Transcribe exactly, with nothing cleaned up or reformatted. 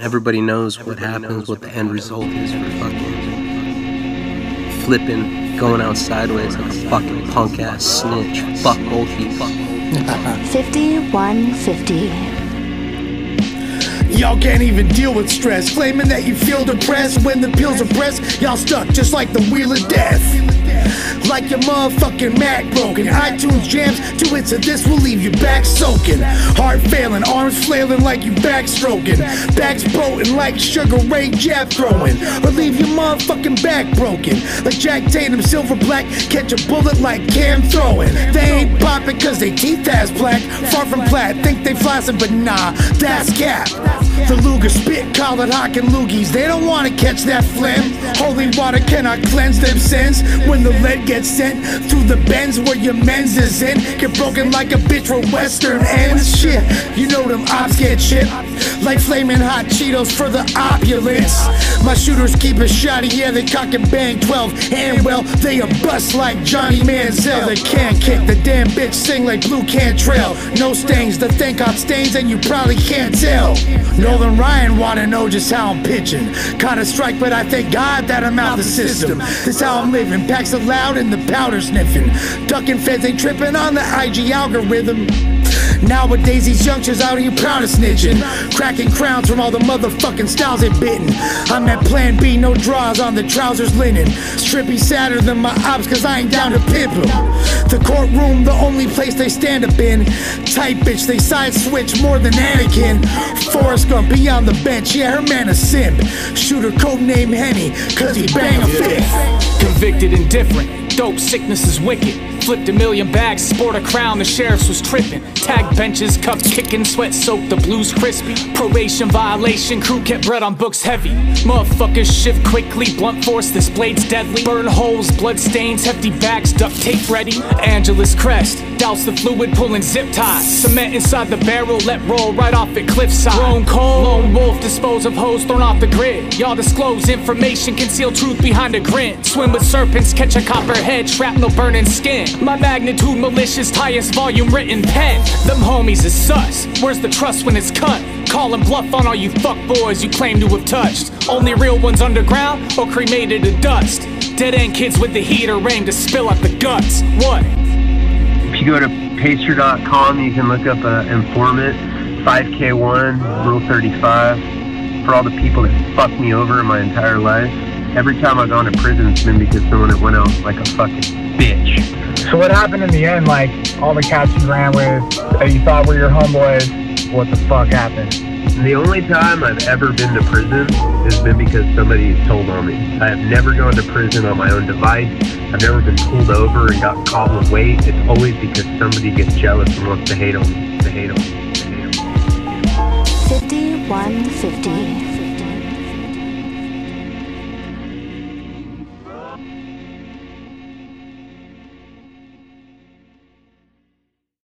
everybody knows what happens, what the end result is for fucking flipping, going out sideways like a fucking punk ass snitch. Fuck old people. fifty-one fifty. Y'all can't even deal with stress, claiming that you feel depressed when the pills are pressed. Y'all stuck just like the wheel of death, like your motherfucking Mac broken. iTunes jams, two hits of this will leave you back soaking. Heart failing, arms flailing like you backstroking. Backs bloating like Sugar Ray jab throwing. Or leave your motherfucking back broken like Jack Tatum, silver black. Catch a bullet like Cam throwing. They ain't popping cause they teeth has black. Far from plat, think they flossing, but nah, that's cap. The Luger spit, call it hawk and loogies. They don't wanna catch that phlegm. Holy water cannot cleanse them sins. When the lead gets sent through the bends where your men's is in, get broken like a bitch with western ends. Shit, you know them ops get shit like flaming hot Cheetos for the opulence. My shooters keep it shoddy, yeah, they cock and bang twelve. And well, they a bust like Johnny Manziel. They can't kick, the damn bitch sing like Blue Cantrell. No stains, the thank God stains, and you probably can't tell. Nolan Ryan wanna know just how I'm pitching. Caught a strike, but I thank God that I'm out the system. This how I'm living, packs are loud and the powder sniffing. Ducking feds ain't tripping on the I G algorithm. Nowadays these youngsters out here proud of snitching, cracking crowns from all the motherfucking styles they bitten. I'm at plan B, no draws on the trousers linen. Strippy sadder than my ops cause I ain't down to pimp 'em. The courtroom, the only place they stand up in. Tight bitch, they side switch more than Anakin. Forrest Gump, be on the bench, yeah, her man a simp. Shooter codename Henny, cause he bang a fifth. Convicted and different, dope sickness is wicked. Flipped a million bags, sport a crown, the sheriffs was tripping. Tag benches, cups kicking, sweat soaked, the blues crispy. Probation violation, crew kept bread on books heavy. Motherfuckers shift quickly, blunt force, this blade's deadly. Burn holes, blood stains, hefty bags, duct tape ready. Angeles crest, douse the fluid, pulling zip ties. Cement inside the barrel, let roll right off at cliffside. Grown cold, lone wolf, dispose of hoes thrown off the grid. Y'all disclose information, conceal truth behind a grin. Swim with serpents, catch a copperhead, shrapnel burning skin. My magnitude malicious, highest volume written pen. Them homies is sus, where's the trust when it's cut? Calling bluff on all you fuckboys you claim to have touched. Only real ones underground or cremated to dust. Dead end kids with the heater aimed to spill out the guts. What? If you go to pacer dot com, you can look up uh, informant, five K one, rule thirty-five. For all the people that fucked me over in my entire life. Every time I've gone to prison, it's been because someone that went out like a fucking bitch. So what happened in the end, like, all the cats you ran with, that you thought were your homeboys, what the fuck happened? The only time I've ever been to prison has been because somebody told on me. I have never gone to prison on my own device. I've never been pulled over and got caught with weight. It's always because somebody gets jealous and wants to hate on me. To hate on me. To hate on me. fifty-one fifty.